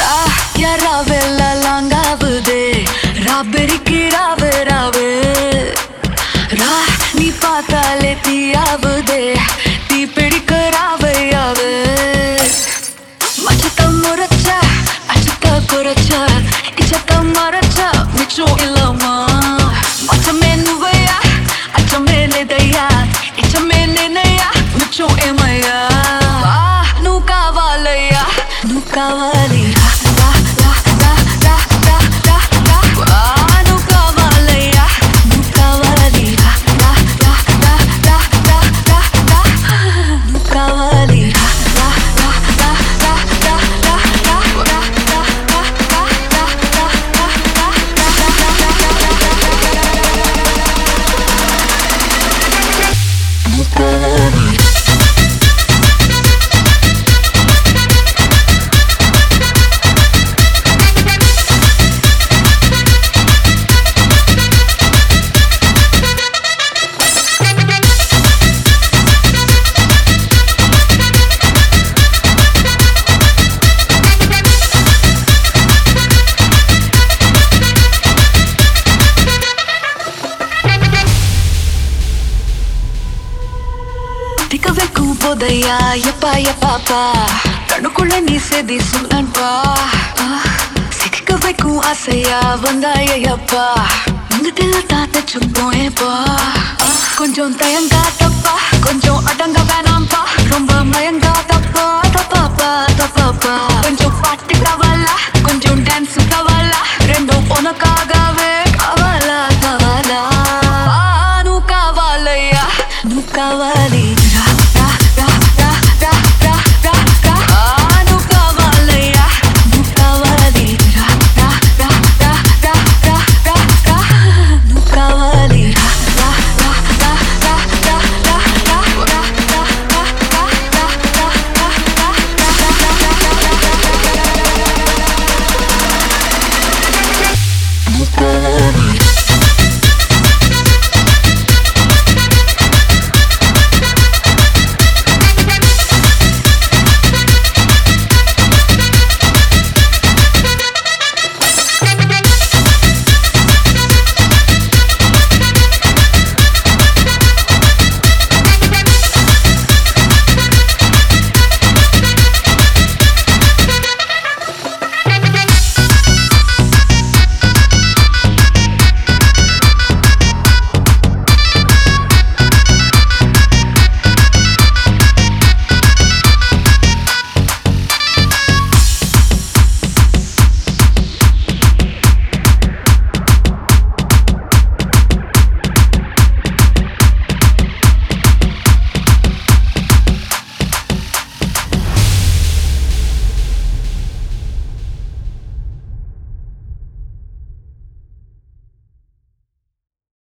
யாராவெல்லாம் லாங்காவுதே ராபெரிக்கு ராவு ராவு ரா நீ பார்த்தாலே தீயாவுதே தீ பிடிக்க ராவையாவு மச்சத்தம் முறைச்சா அச்சத்த குறைச்சா இச்சத்தம் மறைச்சா மிச்சம் இல்லம்மா மச்சமே நுவையா அச்சமே நிதையா இச்சமே நினையா மிச்சம் ஏமையா నువ్వు కావాలయ్యా నువ్వు కావాలి திக்கவைக்கும் போதையா எப்பா எப்பாப்பா கண்ணுக்குள்ள நீ செதி சொல்லன்பா சிக்க வைக்கும் ஆசையா வந்தாயப்பா உங்கத்துல தாத்த சுப்போயப்பா கொஞ்சம் தயங்காதப்பா கொஞ்சம் அடங்க வேணாம்பா ரொம்ப மயங்காதப்பா தப்பாப்பா தப்பாப்பா கொஞ்சம்